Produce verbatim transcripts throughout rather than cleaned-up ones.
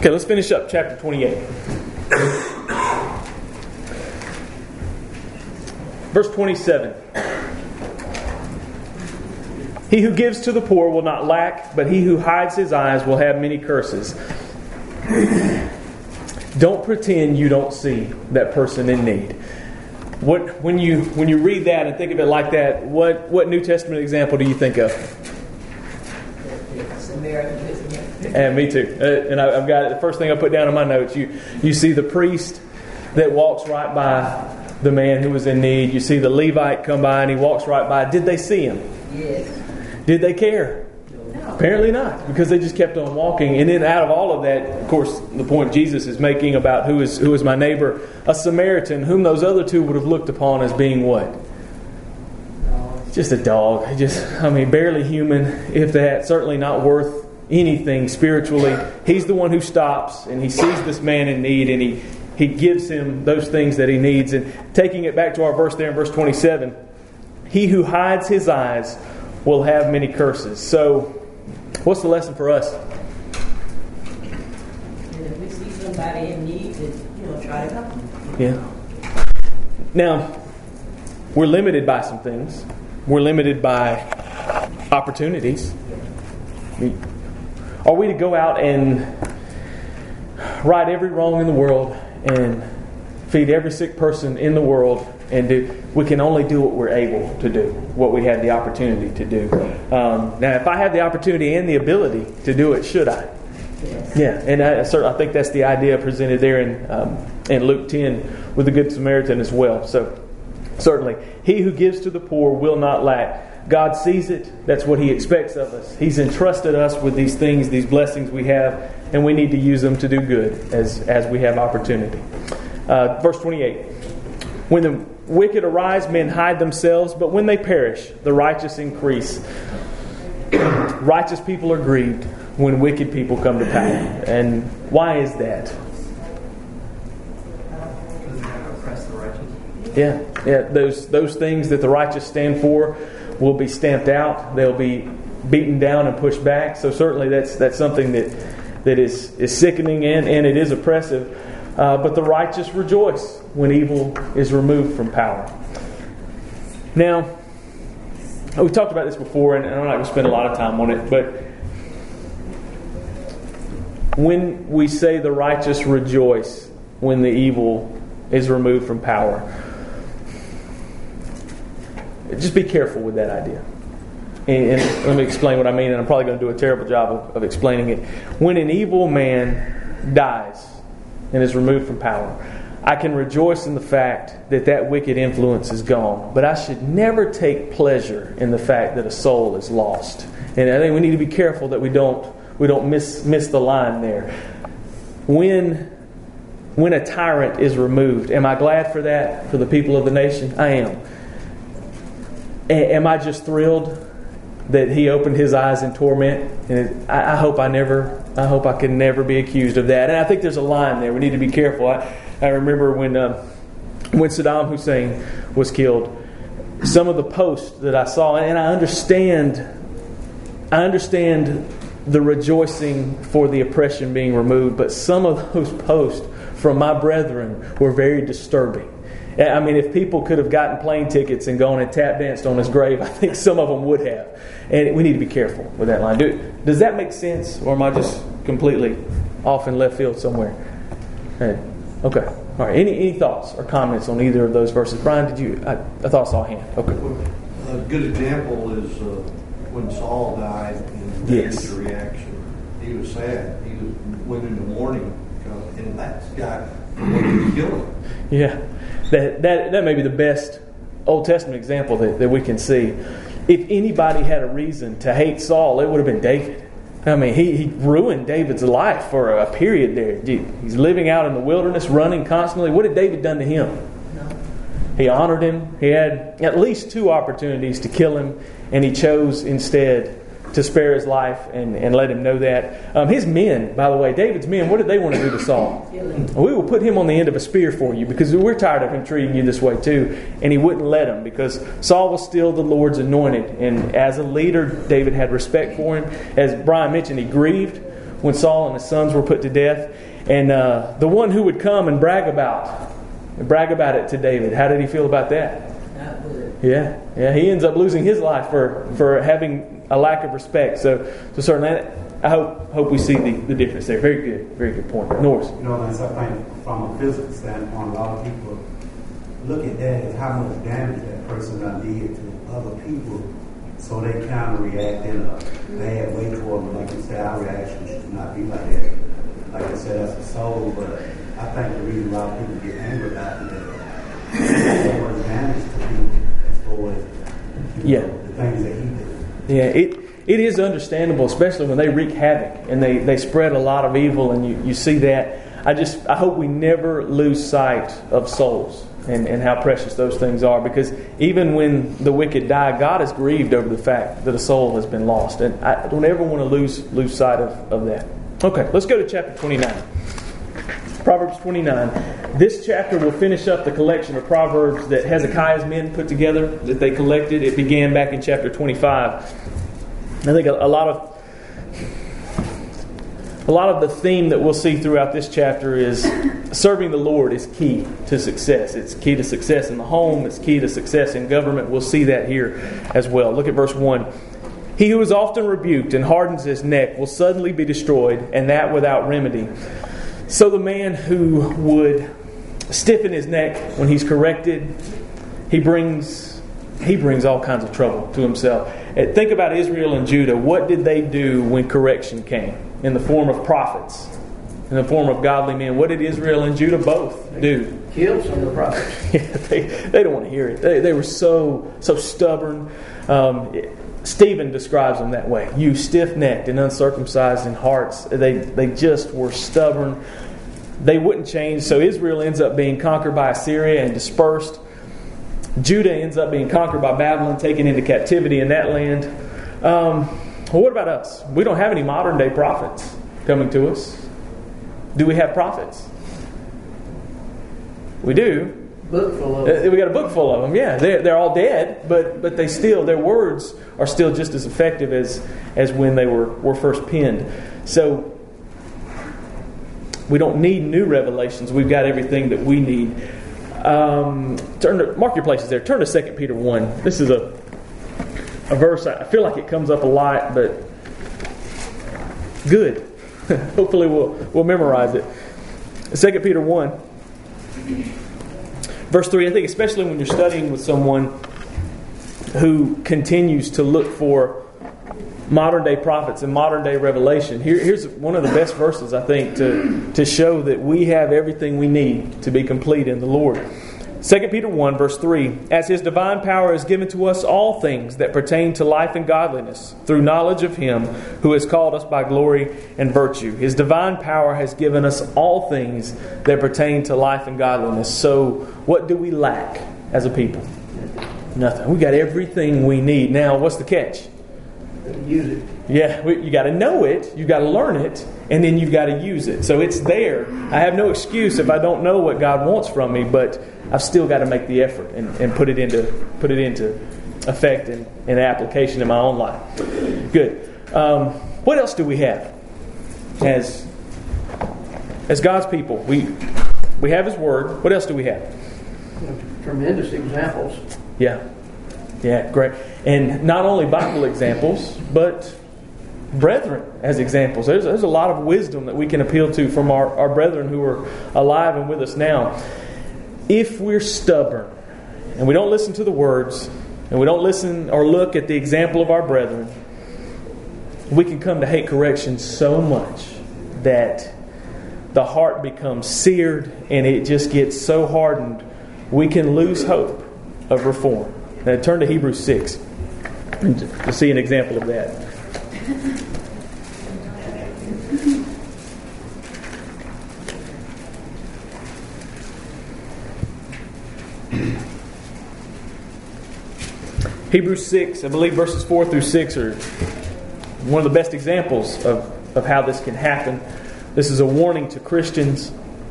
Okay, let's finish up chapter twenty-eight. Verse twenty-seven. He who gives to the poor will not lack, but he who hides his eyes will have many curses. Don't pretend you don't see that person in need. What when you when you read that and think of it like that, what, what New Testament example do you think of? Samaritan. And me too. Uh, and I, I've got it. The first thing I put down in my notes. You you see the priest that walks right by the man who was in need. You see the Levite come by and he walks right by. Did they see him? Yes. Did they care? No. Apparently not, because they just kept on walking. And then out of all of that, of course, the point Jesus is making about who is who is my neighbor, a Samaritan, whom those other two would have looked upon as being what? Just a dog. Just, I mean, barely human, if that. Certainly not worth anything spiritually. He's the one who stops and he sees this man in need and he, he gives him those things that he needs. And taking it back to our verse there in verse twenty-seven, he who hides his eyes will have many curses. So, what's the lesson for us? And if we see somebody in need, then, you know, try to help them. Yeah. Now, we're limited by some things. We're limited by opportunities. Are we to go out and right every wrong in the world and feed every sick person in the world and do? We can only do what we're able to do, what we have the opportunity to do. Um, now, if I have the opportunity and the ability to do it, should I? Yes. Yeah, and I, certainly, I think that's the idea presented there in um, in Luke ten with the Good Samaritan as well. So, certainly, he who gives to the poor will not lack. God sees it. That's what He expects of us. He's entrusted us with these things, these blessings we have, and we need to use them to do good as, as we have opportunity. Uh, verse twenty-eight. When the wicked arise, men hide themselves, but when they perish, the righteous increase. Righteous people are grieved when wicked people come to power. And why is that? Yeah, yeah. Those those things that the righteous stand for will be stamped out. They'll be beaten down and pushed back. So certainly that's that's something that that is, is sickening and, and it is oppressive. Uh, but the righteous rejoice when evil is removed from power. Now, we talked about this before, and I'm not going to spend a lot of time on it, but when we say the righteous rejoice when the evil is removed from power, just be careful with that idea. And, and let me explain what I mean, and I'm probably going to do a terrible job of, of explaining it. When an evil man dies and is removed from power, I can rejoice in the fact that that wicked influence is gone. But I should never take pleasure in the fact that a soul is lost. And I think we need to be careful that we don't we don't miss miss the line there. When when a tyrant is removed, am I glad for that, for the people of the nation? I am. A- am I just thrilled that he opened his eyes in torment? And it, I, I hope I never I hope I can never be accused of that. And I think there's a line there. We need to be careful. I, I remember when uh, when Saddam Hussein was killed, some of the posts that I saw, and I understand, I understand the rejoicing for the oppression being removed, but some of those posts from my brethren were very disturbing. I mean, if people could have gotten plane tickets and gone and tap danced on his grave, I think some of them would have. And we need to be careful with that line. Do, does that make sense, or am I just completely off in left field somewhere? Hey. Okay. All right. Any any thoughts or comments on either of those verses? Brian, did you? I, I thought I saw a hand. Okay. A good example is uh, when Saul died and yes. David's reaction. He was sad. He was, went into mourning, uh, and that guy wanted to kill him. Yeah. That that that may be the best Old Testament example that, that we can see. If anybody had a reason to hate Saul, it would have been David. I mean, he, he ruined David's life for a period there. He's living out in the wilderness, running constantly. What had David done to him? No. He honored him. He had at least two opportunities to kill him, and he chose instead to spare his life and, and let him know that. Um, his men, by the way, David's men, what did they want to do to Saul? We will put him on the end of a spear for you because we're tired of him treating you this way too. And he wouldn't let him because Saul was still the Lord's anointed. And as a leader, David had respect for him. As Brian mentioned, he grieved when Saul and his sons were put to death. And uh, the one who would come and brag about, brag about it to David, how did he feel about that? Not good. Yeah, yeah. He ends up losing his life for, for having a lack of respect. So, so certainly, I hope hope we see the, the difference there. Very good, very good point. Norris. You know, that's I think from a physical standpoint, a lot of people look at that as how much damage that person done did to other people, so they kind of react in a bad way toward them. Like you said, our reaction should not be like that. Like I said, that's a soul, but I think the reason a lot of people get angry about it is that so much damage to people as far as, you Yeah. know, the things that he did. Yeah, it it is understandable, especially when they wreak havoc and they, they spread a lot of evil, and you, you see that. I just I hope we never lose sight of souls and, and how precious those things are, because even when the wicked die, God is grieved over the fact that a soul has been lost, and I don't ever want to lose lose sight of, of that. Okay, let's go to chapter twenty-nine. Proverbs twenty-nine. This chapter will finish up the collection of Proverbs that Hezekiah's men put together, that they collected. It began back in chapter twenty-five. I think a, a lot of a lot of the theme that we'll see throughout this chapter is serving the Lord is key to success. It's key to success in the home. It's key to success in government. We'll see that here as well. Look at verse one. He who is often rebuked and hardens his neck will suddenly be destroyed, and that without remedy. So the man who would stiffen his neck when he's corrected, he brings he brings all kinds of trouble to himself. And think about Israel and Judah. What did they do when correction came? In the form of prophets, in the form of godly men. What did Israel and Judah both do? Killed some of the prophets. Yeah, they, they don't want to hear it. They, they were so so stubborn. Um, Stephen describes them that way. You stiff-necked and uncircumcised in hearts. They they just were stubborn. They wouldn't change. So Israel ends up being conquered by Assyria and dispersed. Judah ends up being conquered by Babylon, taken into captivity in that land. Um, well, what about us? We don't have any modern-day prophets coming to us. Do we have prophets? We do. Book full of them. We got a book full of them. Yeah, they're they're all dead, but but they still their words are still just as effective as as when they were were first penned. So we don't need new revelations. We've got everything that we need. Um, turn to, mark your places there. Turn to Second Peter one. This is a a verse. I feel like it comes up a lot, but good. Hopefully we'll we'll memorize it. Second Peter one. Verse three, I think especially when you're studying with someone who continues to look for modern-day prophets and modern-day revelation, here, here's one of the best verses, I think, to, to show that we have everything we need to be complete in the Lord. Second Peter one, verse three, as His divine power has given to us all things that pertain to life and godliness, through knowledge of Him who has called us by glory and virtue. His divine power has given us all things that pertain to life and godliness. So, what do we lack as a people? Nothing. We got everything we need. Now, what's the catch? Use it. Yeah, we, you got to know it, you got to learn it, and then you've got to use it. So it's there. I have no excuse if I don't know what God wants from me, but I've still got to make the effort and, and put it into put it into effect and, and application in my own life. Good. Um, what else do we have as as God's people? We we have His Word. What else do we have? Tremendous examples. Yeah. Yeah, great. And not only Bible examples, but brethren as examples. There's, there's a lot of wisdom that we can appeal to from our, our brethren who are alive and with us now. If we're stubborn and we don't listen to the words and we don't listen or look at the example of our brethren, we can come to hate correction so much that the heart becomes seared and it just gets so hardened we can lose hope of reform. Now turn to Hebrews six to see an example of that. Hebrews six, I believe verses four through six are one of the best examples of, of how this can happen. This is a warning to Christians.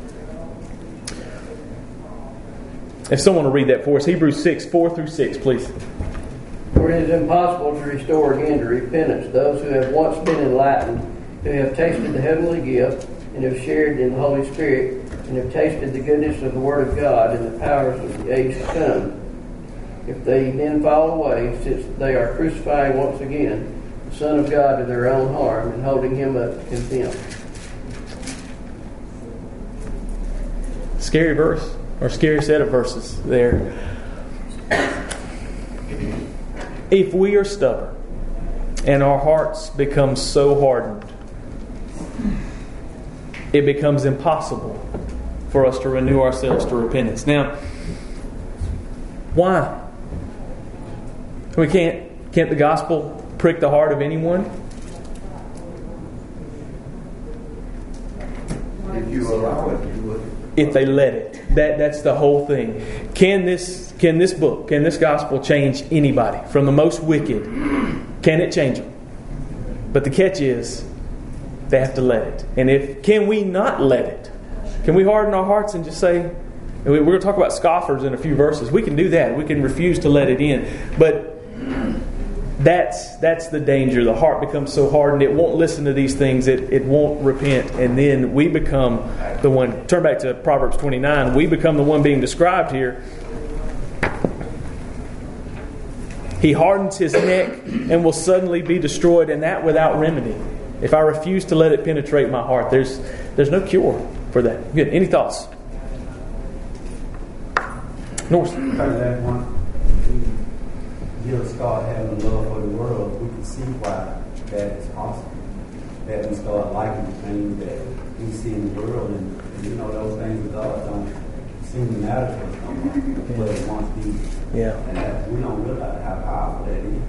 If someone will read that for us, Hebrews six, four through six, please. For it is impossible to restore again to repentance those who have once been enlightened, who have tasted the heavenly gift and have shared in the Holy Spirit and have tasted the goodness of the Word of God and the powers of the age to come. If they then fall away, since they are crucifying once again the Son of God to their own harm and holding him up to contempt. Scary verse, or scary set of verses there. If we are stubborn and our hearts become so hardened, it becomes impossible for us to renew ourselves to repentance. Now, why? We can't, can't the gospel prick the heart of anyone? If you allow it, you would. If they let it. That that's the whole thing. Can this can this book, can this gospel change anybody? From the most wicked, can it change them? But the catch is, they have to let it. And if can we not let it? Can we harden our hearts and just say, we're going to talk about scoffers in a few verses. We can do that. We can refuse to let it in. But that's that's the danger. The heart becomes so hardened, it won't listen to these things. It, it won't repent. And then we become the one. Turn back to Proverbs twenty-nine. We become the one being described here. He hardens his neck and will suddenly be destroyed, and that without remedy. If I refuse to let it penetrate my heart, there's there's no cure for that. Good. Any thoughts? North. That one, we just start having a love for the world, we can see why that is possible. That we start liking the things that we see in the world, and, and you know, those things with God don't seem to matter to us no more, but it once did. Yeah. And that, we don't realize how powerful that is.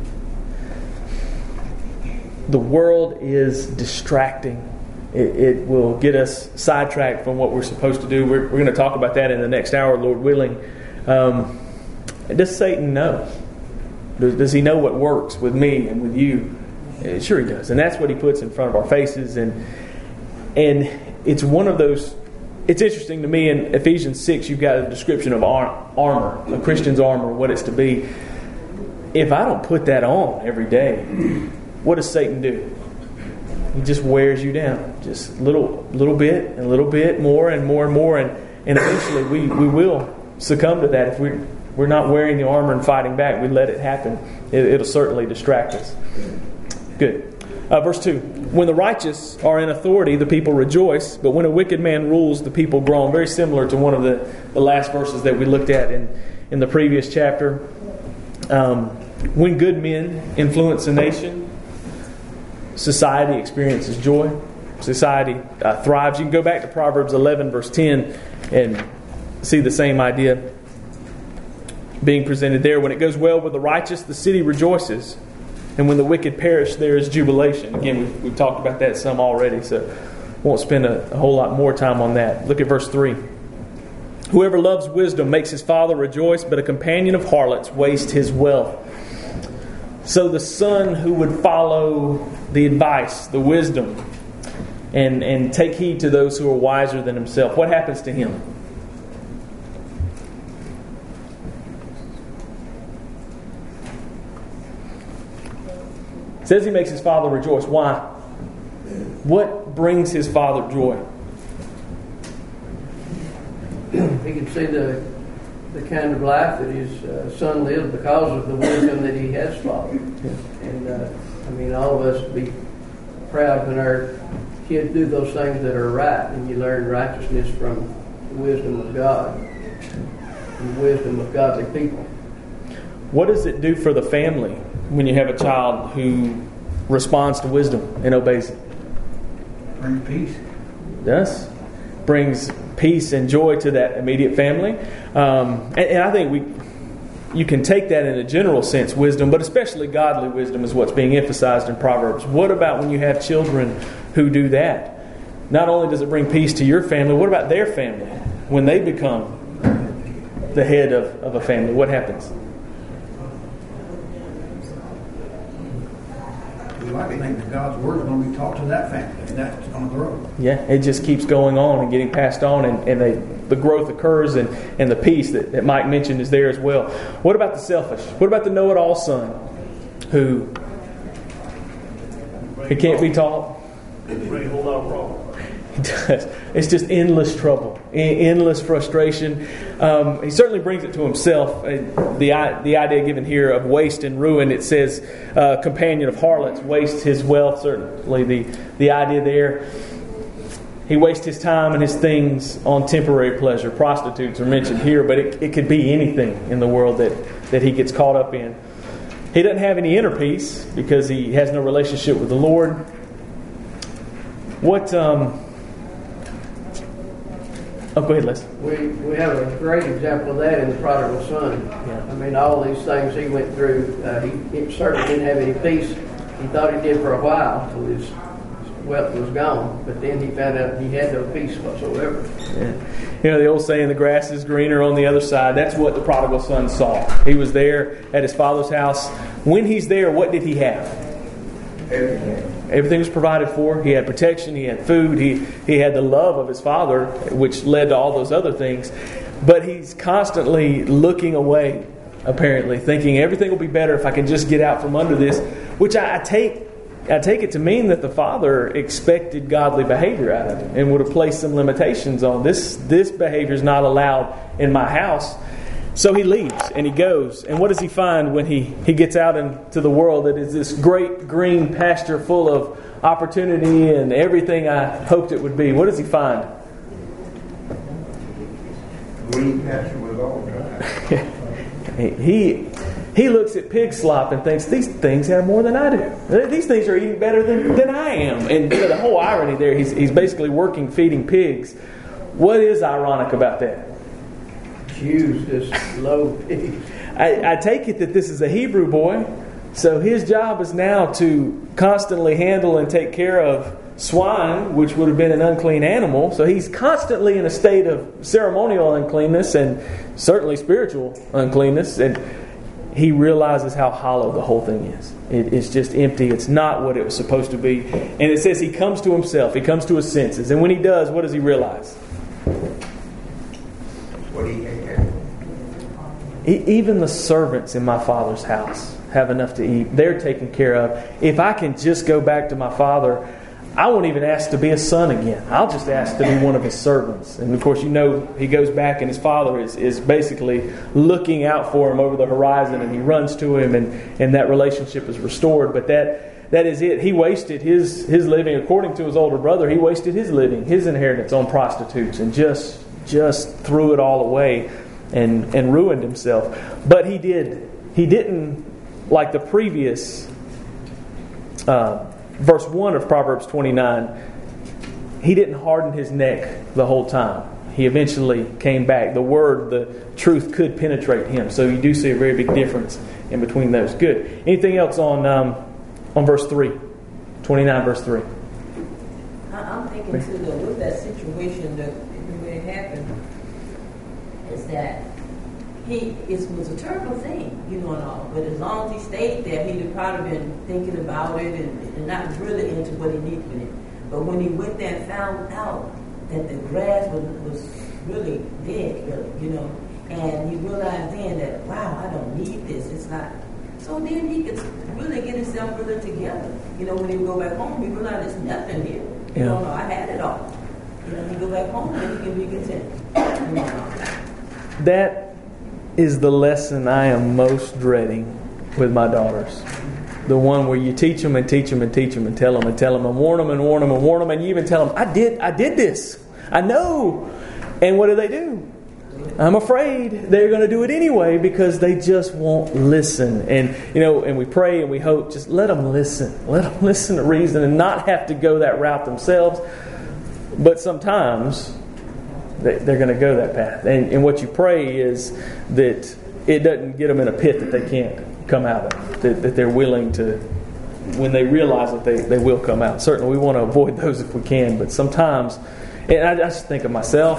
The world is distracting. It, it will get us sidetracked from what we're supposed to do. We're, we're going to talk about that in the next hour, Lord willing. Um, does Satan know? Does, does he know what works with me and with you? Uh, sure he does. And that's what he puts in front of our faces. And and it's one of those... It's interesting to me in Ephesians six, you've got a description of ar- armor, a Christian's armor, what it's to be. If I don't put that on every day, what does Satan do? He just wears you down. Just little little bit and a little bit, more and more and more. And, and eventually we, we will succumb to that if we're, we're not wearing the armor and fighting back. We let it happen. It, it'll certainly distract us. Good. Uh, verse two. When the righteous are in authority, the people rejoice. But when a wicked man rules, the people groan. Very similar to one of the, the last verses that we looked at in, in the previous chapter. Um, when good men influence a nation, society experiences joy. Society uh, thrives. You can go back to Proverbs eleven, verse ten, and see the same idea being presented there. When it goes well with the righteous, the city rejoices. And when the wicked perish, there is jubilation. Again, we've, we've talked about that some already, so won't spend a, a whole lot more time on that. Look at verse three. Whoever loves wisdom makes his father rejoice, but a companion of harlots wastes his wealth. So the son who would follow the advice, the wisdom, and, and take heed to those who are wiser than himself, what happens to him? It says he makes his father rejoice. Why? What brings his father joy? He can see the the kind of life that his uh, son lives because of the wisdom that he has followed. And uh, I mean, all of us be proud when our kids do those things that are right, and you learn righteousness from the wisdom of God and the wisdom of godly people. What does it do for the family when you have a child who responds to wisdom and obeys it? Bring peace. Yes. Brings peace and joy to that immediate family. Um, and, and I think we, you can take that in a general sense, wisdom, but especially godly wisdom is what's being emphasized in Proverbs. What about when you have children who do that? Not only does it bring peace to your family, what about their family? When they become the head of, of a family, what happens? We like to think that God's word is going to be taught to that family, and that's going to grow. Yeah, it just keeps going on and getting passed on, and, and they, the growth occurs, and, and the peace that, that Mike mentioned is there as well. What about the selfish? What about the know-it-all son who he can't be taught? Bring a whole lot of problems. He does. It's just endless trouble, endless frustration. Um, he certainly brings it to himself. The the idea given here of waste and ruin, it says, uh, companion of harlots, wastes his wealth. Certainly the, the idea there. He wastes his time and his things on temporary pleasure. Prostitutes are mentioned here, but it, it could be anything in the world that, that he gets caught up in. He doesn't have any inner peace because he has no relationship with the Lord. What... Um, Oh, go ahead, Les. We we have a great example of that in the prodigal son. Yeah. I mean, all these things he went through, uh, he, he certainly didn't have any peace. He thought he did for a while until his wealth was gone, but then he found out he had no peace whatsoever. Yeah. You know, the old saying, the grass is greener on the other side. That's what the prodigal son saw. He was there at his father's house. When he's there, what did he have? Everything. Everything was provided for. He had protection. He had food. He he had the love of his father, which led to all those other things. But he's constantly looking away, apparently, thinking everything will be better if I can just get out from under this. Which I, I take I take it to mean that the father expected godly behavior out of him and would have placed some limitations on this. This behavior is not allowed in my house. So he leaves and he goes. And what does he find when he, he gets out into the world that is this great green pasture full of opportunity and everything I hoped it would be? What does he find? Green pasture was all dry. he he looks at pig slop and thinks, these things have more than I do. These things are eating better than, than I am. And you know, the whole irony there, he's, he's basically working feeding pigs. What is ironic about that? Jews just loathe pigs. I, I take it that this is a Hebrew boy, so his job is now to constantly handle and take care of swine, which would have been an unclean animal. So he's constantly in a state of ceremonial uncleanness and certainly spiritual uncleanness. And he realizes how hollow the whole thing is. It, it's just empty. It's not what it was supposed to be. And it says he comes to himself. He comes to his senses. And when he does, what does he realize? What he had. Even the servants in my father's house have enough to eat. They're taken care of. If I can just go back to my father, I won't even ask to be a son again. I'll just ask to be one of his servants. And of course, you know, he goes back and his father is, is basically looking out for him over the horizon, and he runs to him, and, and that relationship is restored. But that that is it. He wasted his, his living, according to his older brother, he wasted his living, his inheritance on prostitutes, and just just threw it all away. And, and ruined himself. But he did. He didn't, like the previous uh, verse one of Proverbs twenty-nine, he didn't harden his neck the whole time. He eventually came back. The word, the truth could penetrate him. So you do see a very big difference in between those. Good. Anything else on um, on verse three? twenty-nine verse three. I'm thinking too, though, with that situation, that when it happened, is that he it was a terrible thing, you know, and all. But as long as he stayed there, he'd have probably been thinking about it and, and not really into what he needed with it. But when he went there and found out that the grass was, was really dead, really, you know, and he realized then that, wow, I don't need this. It's not. So then he could really get himself really together. You know, when he would go back home, he realized there's nothing here. You Yeah. know, no, I had it all. You know, he go back home and he can be content. You know. That is the lesson I am most dreading with my daughters. The one where you teach them and teach them and teach them and tell them and tell them and warn them and warn them and warn them, and you even tell them, I did, I did this. I know. And what do they do? I'm afraid they're going to do it anyway because they just won't listen. And, you know, and we pray and we hope, just let them listen. Let them listen to reason and not have to go that route themselves. But sometimes they're going to go that path. And, and what you pray is that it doesn't get them in a pit that they can't come out of. That, that they're willing to, when they realize that they, they will come out. Certainly we want to avoid those if we can. But sometimes, and I, I just think of myself,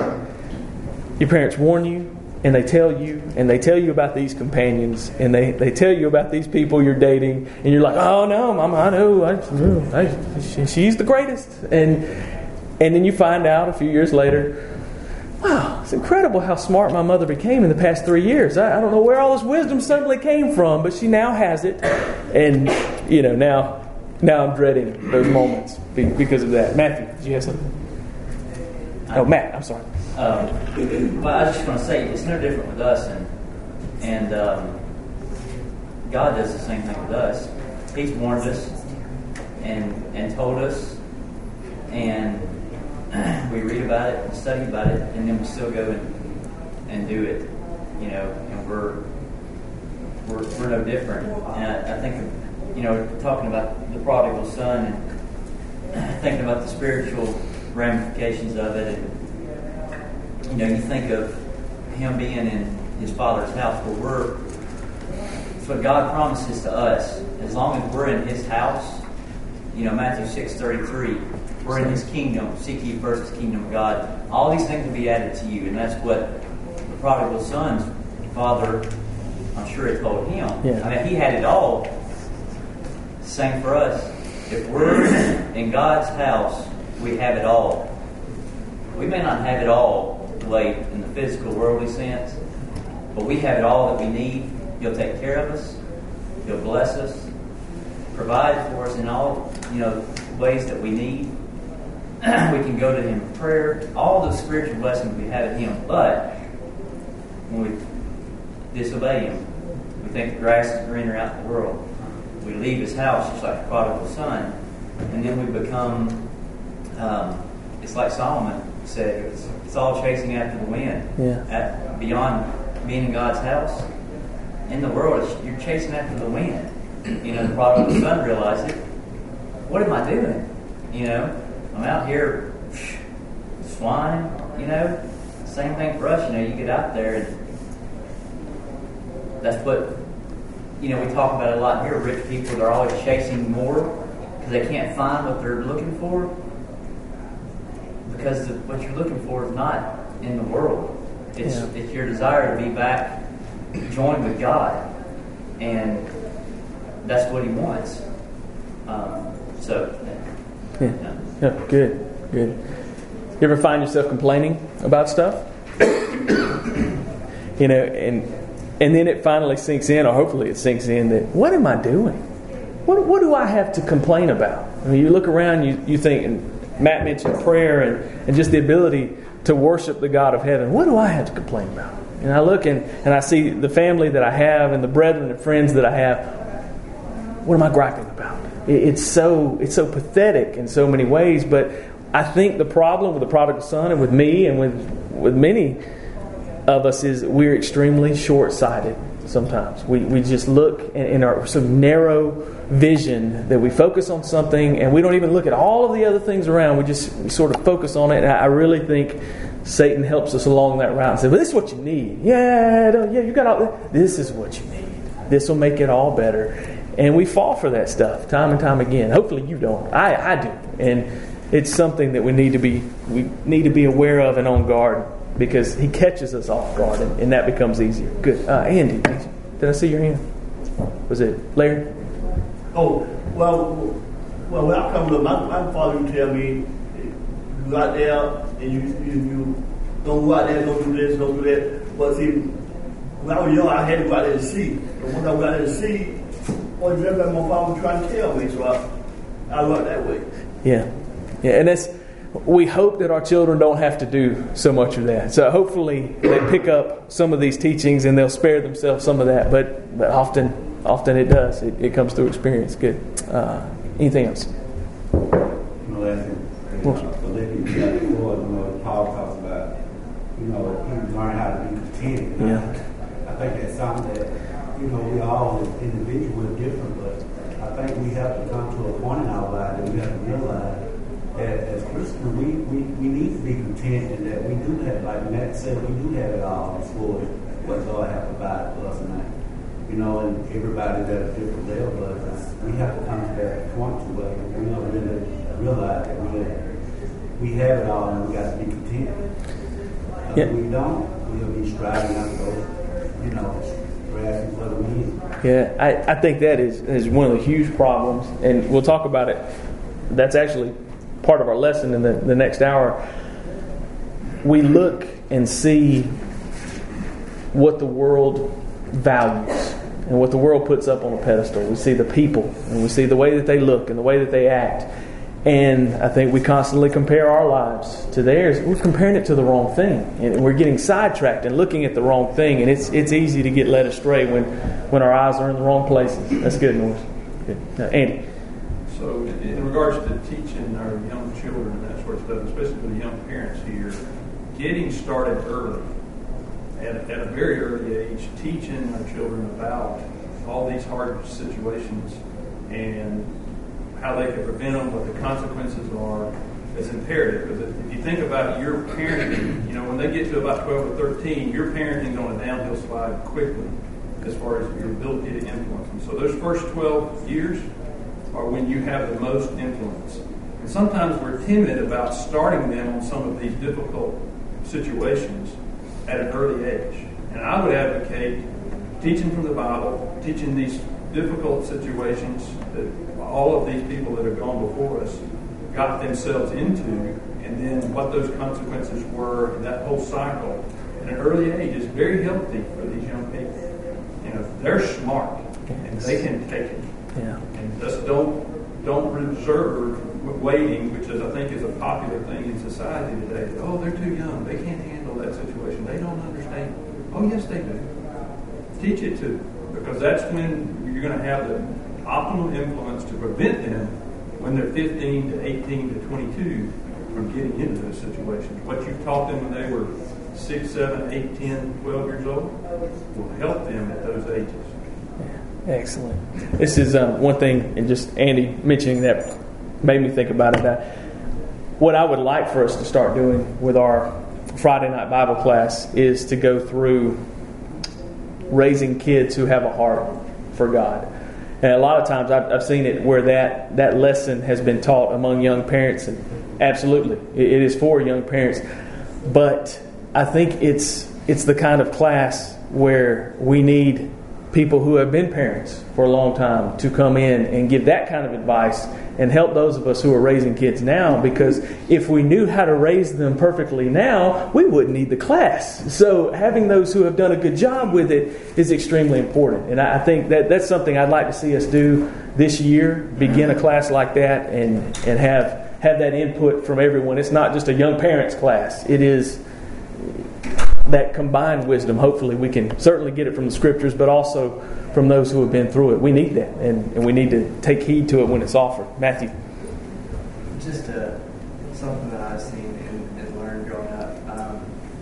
your parents warn you, and they tell you, and they tell you about these companions, and they, they tell you about these people you're dating, and you're like, oh no, Mama, I know, I, I, she, she's the greatest. And And then you find out a few years later, wow, it's incredible how smart my mother became in the past three years. I, I don't know where all this wisdom suddenly came from, but she now has it. And, you know, now now I'm dreading those moments be- because of that. Matthew, did you have something? Oh, Matt, I'm sorry. Um, well, I just want to say it's no different with us, and and um, God does the same thing with us. He's warned us and and told us, and we read about it and study about it, and then we still go and and do it. You know, and we're we're, we're no different. And I, I think, you know, talking about the prodigal son and thinking about the spiritual ramifications of it, and you know, you think of him being in his father's house where we're, it's what God promises to us. As long as we're in his house, you know, Matthew six thirty-three, we're in his kingdom. Seek ye first the kingdom of God. All these things will be added to you. And that's what the prodigal son's father, I'm sure, had told him. Yeah. I mean, he had it all. Same for us. If we're in God's house, we have it all. We may not have it all the way in the physical, worldly sense, but we have it all that we need. He'll take care of us. He'll bless us, provide for us in all, you know, ways that we need. We can go to him in prayer. All the spiritual blessings we have in him. But when we disobey him, we think the grass is greener out in the world. We leave his house just like the prodigal son, and then we become, um, it's like Solomon said, it's, it's all chasing after the wind. Yeah. At, beyond being in God's house, in the world, it's, you're chasing after the wind. You know, the prodigal son realized it. What am I doing? You know, I'm out here swine, you know. Same thing for us, you know, you get out there and that's what, you know, we talk about it a lot here. Rich people, they're always chasing more because they can't find what they're looking for, because the, what you're looking for is not in the world. It's, yeah. it's your desire to be back joined with God, and that's what he wants. Um, so, Yeah. yeah. Yeah, good, good. You ever find yourself complaining about stuff? You know, and and then it finally sinks in, or hopefully it sinks in, that what am I doing? What what do I have to complain about? I mean, you look around, you, you think, and Matt mentioned prayer and, and just the ability to worship the God of heaven. What do I have to complain about? And I look and, and I see the family that I have and the brethren and friends that I have. What am I griping about? It, it's so it's so pathetic in so many ways, but I think the problem with the prodigal son and with me and with with many of us is we're extremely short-sighted sometimes. We we just look in, in our sort of narrow vision that we focus on something and we don't even look at all of the other things around. We just we sort of focus on it. And I really think Satan helps us along that route and says, well, this is what you need. Yeah, yeah, you got all that. This is what you need. This will make it all better. And we fall for that stuff time and time again. Hopefully you don't. I, I do. And it's something that we need to be we need to be aware of and on guard, because he catches us off guard, and, and that becomes easier. Good. Uh, Andy, did I see your hand? Was it Larry? Oh, well, well, when I come to my, my father would tell me, you go out there and you, you, you don't go out there, don't do this, don't do that. But see, when I was young, I had to go out there and see. But when I went out there and see, all the remember my father was trying to tell me, so I, I learned that way. Yeah. Yeah, and that's, we hope that our children don't have to do so much of that. So hopefully they pick up some of these teachings and they'll spare themselves some of that. But but often often it does. It, it comes through experience. Good. Uh, anything else? You know, that's in uh, Philippians chapter four, you know, Paul talks about, you know, he learned how to be content. Yeah. I think that's something that, you know, we all as individuals are different, but I think we have to come to a point in our life that we have to realize that as Christians, we, we, we need to be content, and that we do have, like Matt said, we do have it all for what God has provided for us tonight. You know, and everybody's at a different level, but we have to come to that point to where we know really realize that we have, we have it all and we got to be content. If yeah. we don't, we'll be striving out those, you know, grasping for the wind. Yeah, I, I think that is, is one of the huge problems, and we'll talk about it. That's actually part of our lesson in the, the next hour. We look and see what the world values. and what the world puts up on a pedestal. We see the people, and we see the way that they look and the way that they act. And I think we constantly compare our lives to theirs. We're comparing it to the wrong thing, and we're getting sidetracked and looking at the wrong thing. And it's it's easy to get led astray when, when our eyes are in the wrong places. That's good, Norris. Good. Now, Andy. So, in regards to teaching our young children and that sort of stuff, especially for the young parents here, getting started early, at, at a very early age, teaching our children about all these hard situations and how they can prevent them, what the consequences are, is imperative. Because if you think about your parenting, you know, when they get to about twelve or thirteen, your parenting's on a downhill slide quickly as far as your ability to influence them. So those first twelve years are when you have the most influence. And sometimes we're timid about starting them on some of these difficult situations at an early age. And I would advocate teaching from the Bible, teaching these difficult situations that all of these people that have gone before us got themselves into, and then what those consequences were, and that whole cycle at an early age is very healthy for these young people. You know, they're smart and they can take it. Yeah. And just don't don't reserve waiting, which is I think is a popular thing in society today. Oh, they're too young. They can't handle that situation. They don't understand. Oh, yes, they do. Teach it to them, because that's when you're going to have the optimal influence to prevent them when they're fifteen to eighteen to twenty-two from getting into those situations. What you've taught them when they were six, seven, eight, ten, twelve years old will help them at those ages. Excellent. This is um, one thing, and just Andy mentioning that made me think about it. That what I would like for us to start doing with our Friday night Bible class is to go through raising kids who have a heart for God. And a lot of times I've, I've seen it where that, that lesson has been taught among young parents. And absolutely, it, it is for young parents. But I think it's it's the kind of class where we need people who have been parents for a long time to come in and give that kind of advice and help those of us who are raising kids now, because if we knew how to raise them perfectly now, we wouldn't need the class. So having those who have done a good job with it is extremely important. And I think that that's something I'd like to see us do this year, begin a class like that and, and have, have that input from everyone. It's not just a young parents class. It is that combined wisdom. Hopefully we can certainly get it from the scriptures, but also from those who have been through it. We need that, and, and we need to take heed to it when it's offered. Matthew. Just uh, something that I've seen and, and learned growing up. Um,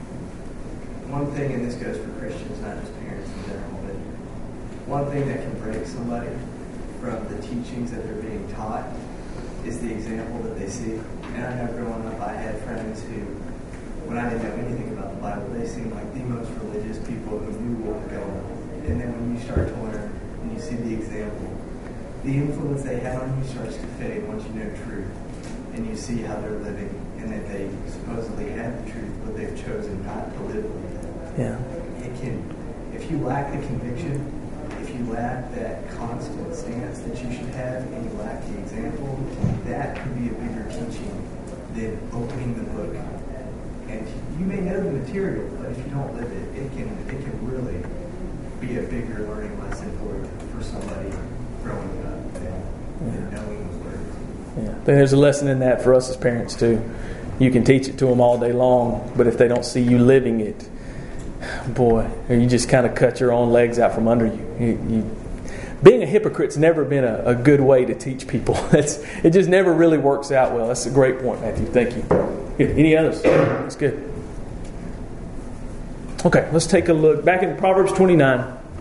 one thing, and this goes for Christians, not just parents in general, but one thing that can break somebody from the teachings that they're being taught is the example that they see. And I know growing up, I had friends who, when I didn't know anything about the Bible, they seemed like the most religious people who knew what was going on. And then when you start to learn and you see the example, the influence they had on you starts to fade once you know truth. And you see how they're living, and that they supposedly have the truth, but they've chosen not to live with it. Yeah. It can, if you lack the conviction, if you lack that constant stance that you should have, and you lack the example, that could be a bigger teaching than opening the book. And you may know the material, but if you don't live it, it can it can really be a bigger learning lesson for for somebody growing up than, than knowing the words. Yeah, I think there's a lesson in that for us as parents too. You can teach it to them all day long, but if they don't see you living it, boy, you just kind of cut your own legs out from under you. you, you being a hypocrite's never been a, a good way to teach people. That's, it just never really works out well. That's a great point, Matthew. Thank you. Good. Any others? That's good. Okay, let's take a look. Back in Proverbs twenty-nine.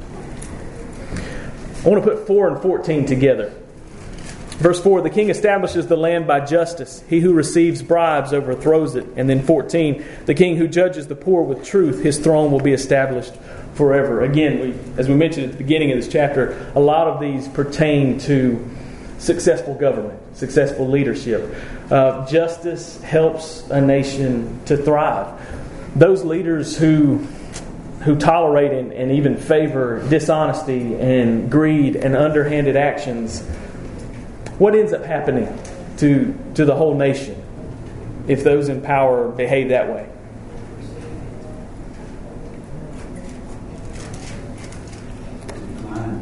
I want to put four and fourteen together. Verse four, the king establishes the land by justice. He who receives bribes overthrows it. And then fourteen, the king who judges the poor with truth, his throne will be established forever. Again, we, as we mentioned at the beginning of this chapter, a lot of these pertain to successful government, successful leadership. Uh, justice helps a nation to thrive. Those leaders who who tolerate and, and even favor dishonesty and greed and underhanded actions, what ends up happening to to the whole nation if those in power behave that way? Decline.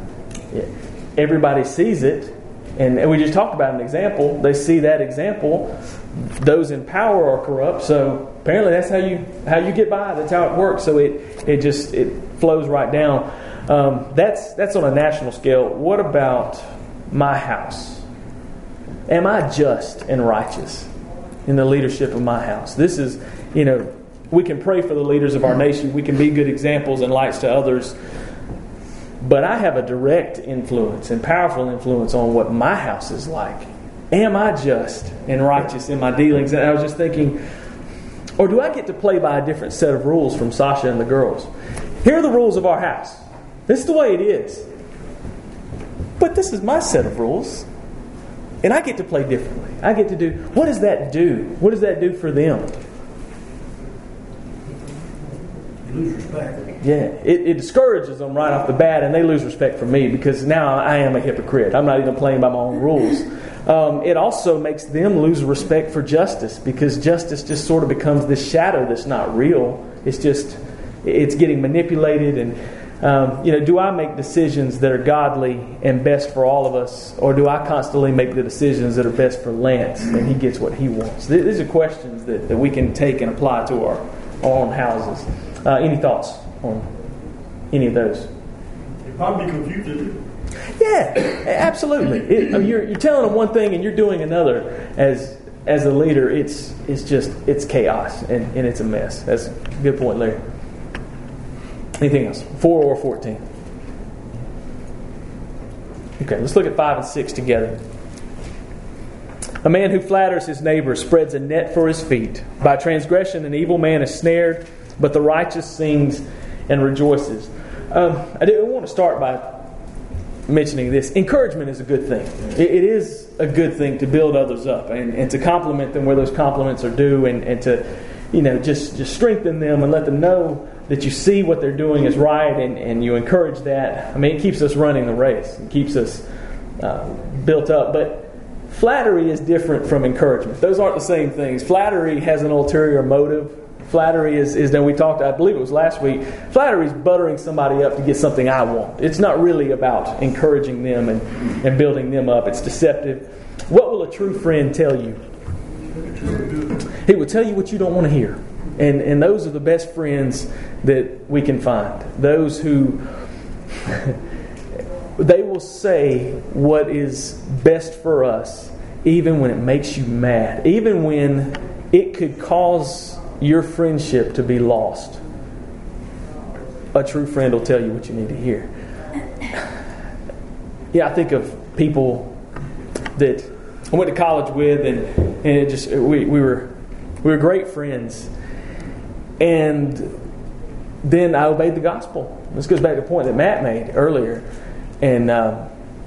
everybody sees it. And, and we just talked about an example. They see that example. Those in power are corrupt. So apparently that's how you how you get by. That's how it works. So it it just it flows right down. Um, that's that's on a national scale. What about my house? Am I just and righteous in the leadership of my house? This is, you know, we can pray for the leaders of our nation. We can be good examples and lights to others. But I have a direct influence and powerful influence on what my house is like. Am I just and righteous in my dealings? And I was just thinking, or do I get to play by a different set of rules from Sasha and the girls? Here are the rules of our house. This is the way it is. But this is my set of rules. And I get to play differently. I get to do, what does that do? What does that do for them? You lose respect. Yeah, it, it discourages them right off the bat, and they lose respect for me because now I am a hypocrite. I'm not even playing by my own rules. Um, it also makes them lose respect for justice because justice just sort of becomes this shadow that's not real. It's just, it's getting manipulated. And, um, you know, do I make decisions that are godly and best for all of us, or do I constantly make the decisions that are best for Lance and he gets what he wants? These are questions that, that we can take and apply to our, our own houses. Uh, any thoughts on any of those? It probably be confusing. Yeah, absolutely. It, you're, you're telling them one thing and you're doing another. As as a leader, it's it's just it's chaos and, and it's a mess. That's a good point, Larry. Anything else? Four or fourteen? Okay, let's look at five and six together. A man who flatters his neighbor spreads a net for his feet. By transgression, an evil man is snared, but the righteous sings and rejoices. Um, I do want to start by mentioning this. Encouragement is a good thing. It, it is a good thing to build others up and, and to compliment them where those compliments are due, and, and to, you know, just, just strengthen them and let them know that you see what they're doing is right, and, and you encourage that. I mean, it keeps us running the race. It keeps us uh, built up. But flattery is different from encouragement. Those aren't the same things. Flattery has an ulterior motive. Flattery is, is then we talked, I believe it was last week, flattery is buttering somebody up to get something I want. It's not really about encouraging them and, and building them up. It's deceptive. What will a true friend tell you? He will tell you what you don't want to hear. And and those are the best friends that we can find. Those who, they will say what is best for us, even when it makes you mad. Even when it could cause your friendship to be lost. A true friend will tell you what you need to hear. Yeah, I think of people that I went to college with, and, and it just we, we were we were great friends. And then I obeyed the gospel. This goes back to the point that Matt made earlier. And uh,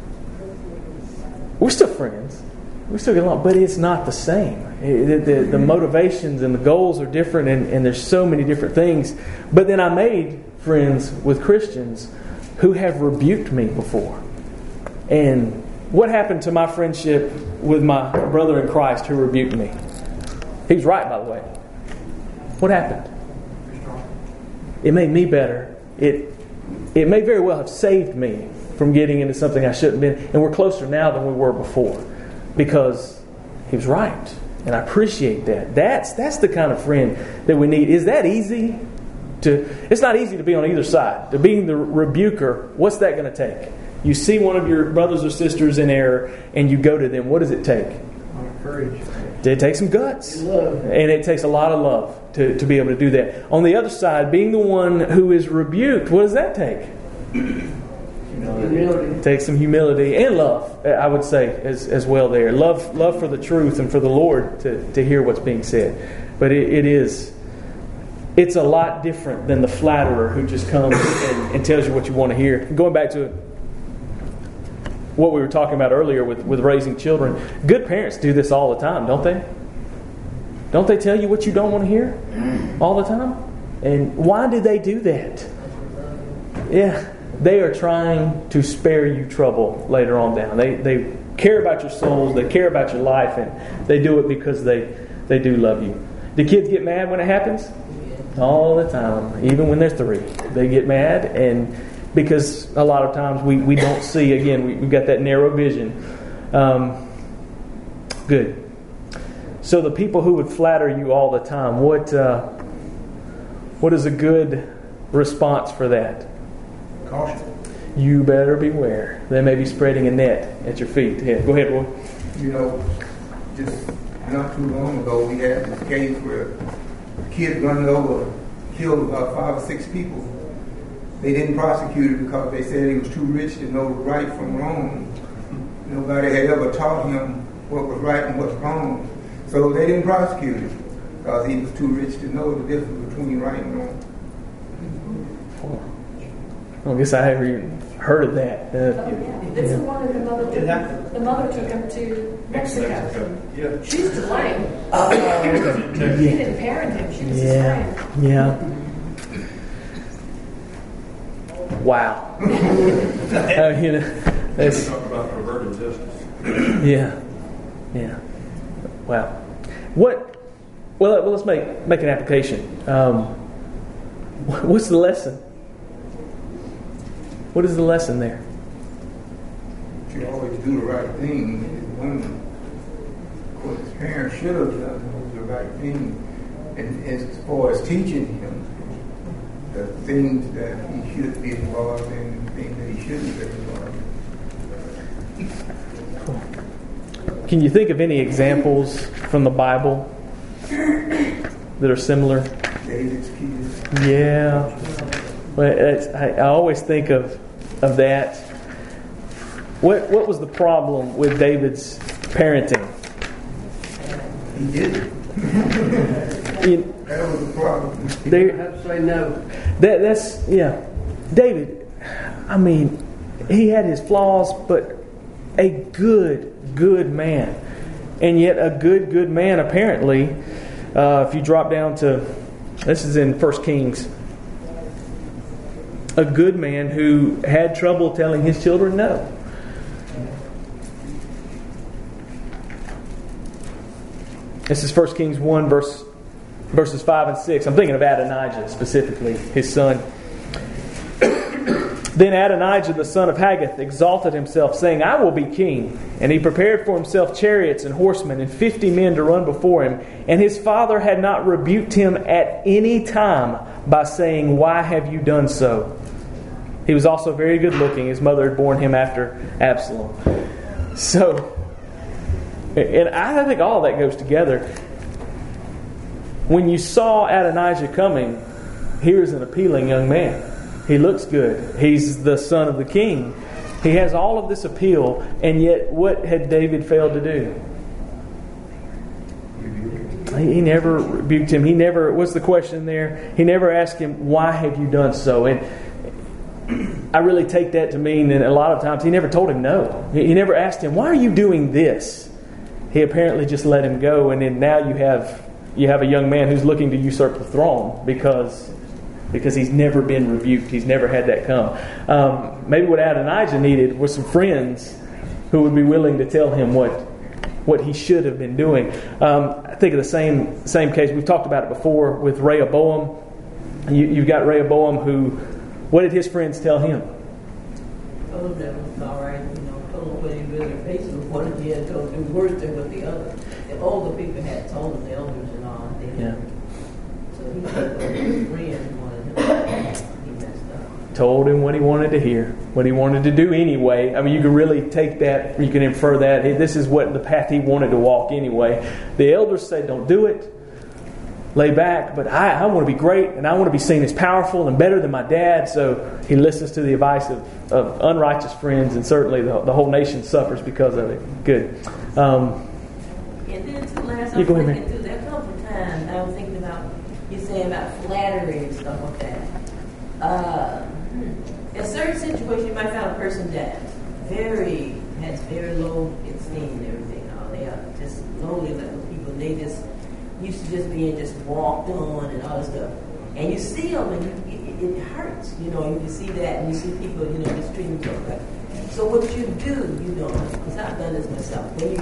we're still friends. We still get along, but it's not the same. It, the, the motivations and the goals are different, and, and there's so many different things. But then I made friends with Christians who have rebuked me before. And what happened to my friendship with my brother in Christ who rebuked me? He was right, by the way. What happened? It made me better. It it may very well have saved me from getting into something I shouldn't have been. And we're closer now than we were before because he was right. And I appreciate that. That's that's the kind of friend that we need. Is that easy? To? It's not easy to be on either side. To being the rebuker, what's that going to take? You see one of your brothers or sisters in error and you go to them. What does it take? Courage. It takes some guts. Love. And it takes a lot of love to, to be able to do that. On the other side, being the one who is rebuked, what does that take? Humility. It takes some humility and love, I would say, as, as well there. Love love for the truth and for the Lord to, to hear what's being said. But it, it is, it's a lot different than the flatterer who just comes and, and tells you what you want to hear. Going back to what we were talking about earlier with, with raising children, good parents do this all the time, don't they? Don't they tell you what you don't want to hear all the time? And why do they do that? Yeah, they are trying to spare you trouble later on down. They they care about your souls, they care about your life, and they do it because they, they do love you. Do kids get mad when it happens? All the time, even when they're three. They get mad, and because a lot of times we, we don't see, again, we, we've got that narrow vision. Um, good. So the people who would flatter you all the time, what uh, what is a good response for that? Caution. You better beware. They may be spreading a net at your feet. Yeah, go ahead, Roy. You know, just not too long ago, we had this case where a kid running over killed about five or six people. They didn't prosecute him because they said he was too rich to know right from wrong. Nobody had ever taught him what was right and what's wrong. So they didn't prosecute him because he was too rich to know the difference between right and wrong. I guess I haven't even heard of that. Uh, Oh, yeah. This is one of the mother took, the mother took him to Mexico. Yeah. She's to blame. uh, She didn't parent him. She was his yeah, friend. yeah. Wow. uh, you know, that's, Talk about perverted justice. yeah, yeah. Wow. What? Well, well let's make make an application. Um, what's the lesson? What is the lesson there? You always do the right thing. One, of course, his parents should have done the right thing. And as far as teaching him the things that he should be involved in and things that he shouldn't be involved in. Can you think of any examples from the Bible that are similar? David's kids. Yeah. Well, it's, I, I always think of of that. What what was the problem with David's parenting? He did it. You, That was the problem. there, You have to say no. that that's yeah. David, I mean, he had his flaws, but a good good man, and yet a good good man apparently. Uh, if you drop down to, this is in First Kings. A good man who had trouble telling his children no. This is First Kings one, verse, verses five and six. I'm thinking of Adonijah specifically, his son. Then Adonijah, the son of Haggith, exalted himself, saying, I will be king. And he prepared for himself chariots and horsemen and fifty men to run before him. And his father had not rebuked him at any time by saying, why have you done so? He was also very good looking. His mother had borne him after Absalom. So, and I think all that goes together. When you saw Adonijah coming, here's an appealing young man. He looks good. He's the son of the king. He has all of this appeal, and yet what had David failed to do? He never rebuked him. He never, what's the question there? He never asked him, why have you done so? And I really take that to mean that a lot of times he never told him no. He never asked him, why are you doing this? He apparently just let him go, and then now you have you have a young man who's looking to usurp the throne because because he's never been rebuked. He's never had that come. Um, maybe what Adonijah needed was some friends who would be willing to tell him what what he should have been doing. Um, I think of the same same case. We've talked about it before with Rehoboam. You, you've got Rehoboam who, what did his friends tell him? Told him that it was all right, you know, told him what he really basically wanted he had told him to do worse than what the other, the older people had told him, the elders and all. They Yeah. So he told his friends wanted him to he messed up. Told him what he wanted to hear, what he wanted to do anyway. I mean, you can really take that, you can infer that. Hey, this is what the path he wanted to walk anyway. The elders said, don't do it. Lay back, but I, I want to be great, and I want to be seen as powerful and better than my dad. So he listens to the advice of, of unrighteous friends, and certainly the, the whole nation suffers because of it. Good. Um, And then too, last I You was go ahead, thinking too, there comes a time I was thinking about you saying about flattery and stuff like that. Uh, in a certain situation, you might find a person that very has very low esteem and everything. Oh, they are just lowly level people. They just used to just being just walked on and all this stuff. And you see them and you, it, it hurts. You know, you can see that and you see people, you know, just treating them like that. So what you do, you know, because I've done this myself, when you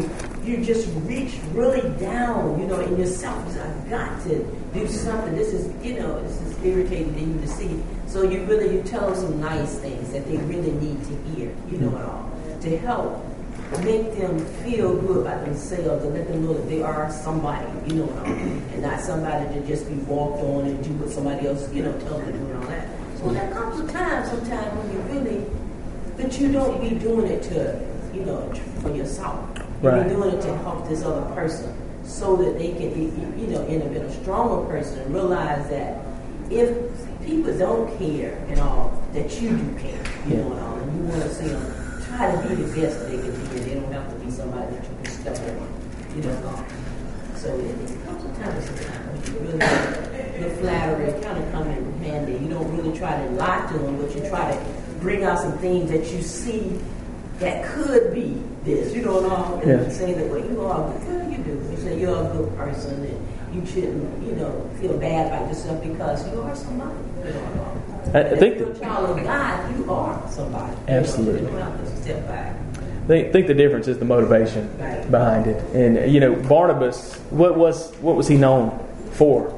you just reach really down, you know, in yourself. You say, I've got to do something. This is, you know, this is irritating to you to see. So you really, you tell them some nice things that they really need to hear, you know, and all, to help make them feel good about themselves and let them know that they are somebody, you know, and all, and not somebody to just be walked on and do what somebody else, you know, tells them to do and all that. So there comes a time, sometimes when you really, but you don't be doing it to, you know, for yourself. Right. You're doing it to help this other person so that they can, you know, end up being a stronger person and realize that if people don't care and all, that you do care, you know, and all, and you want to see them try to be the best that they can be, and they don't have to be somebody that you can step on, you know, and all. So it, it comes a time, sometimes you really, the flattery kind of come in handy. You don't really try to lie to them, but you try to bring out some things that you see that could be this, you know, and all, and yeah. say that, well, you are good, well, you do. You say you're a good person, and you shouldn't, you know, feel bad about yourself because you are somebody, you know, and all. I, I and think if you're a child of God, you are somebody. Absolutely. You don't have to step back. I think the difference is the motivation Right. behind it. And, you know, Barnabas, what was what was he known for?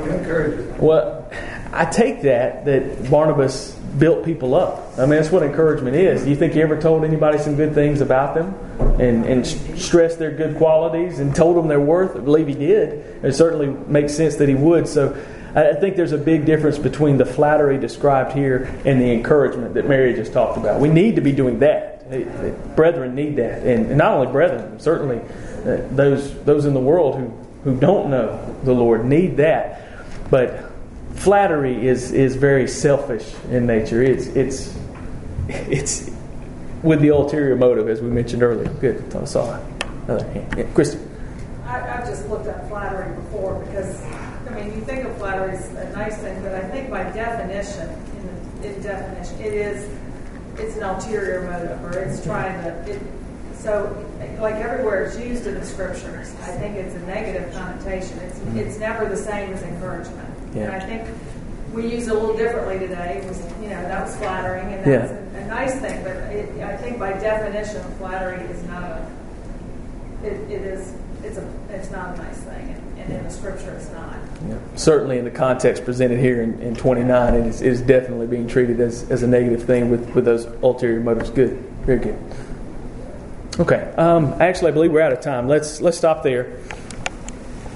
Well, I take that, that Barnabas built people up. I mean, that's what encouragement is. Do you think he ever told anybody some good things about them and, and stressed their good qualities and told them their worth? I believe he did. It certainly makes sense that he would. So I think there's a big difference between the flattery described here and the encouragement that Mary just talked about. We need to be doing that. Brethren need that. And not only brethren, certainly uh, those those in the world who, who don't know the Lord need that. But flattery is, is very selfish in nature. It's it's it's with the ulterior motive, as we mentioned earlier. Good. I saw another hand. Yeah, Christy. I, I've just looked at flattery before because, I mean, you think of flattery as a nice thing, but I think by definition, in, the, in definition, it is it's an ulterior motive, or it's trying to. It, so, like everywhere it's used in the scriptures, I think it's a negative connotation. It's mm-hmm. it's never the same as encouragement. Yeah. And I think we use it a little differently today. It was, you know, that was flattering, and that's yeah. a, a nice thing. But it, I think by definition, flattery is not a. It, it is. It's a. It's not a nice thing, and, and in the scripture, it's not. Yeah. Certainly, in the context presented here in, in twenty-nine, it is, it is definitely being treated as, as a negative thing with, with those ulterior motives. Good, very good. Okay. Um, actually, I believe we're out of time. Let's let's stop there.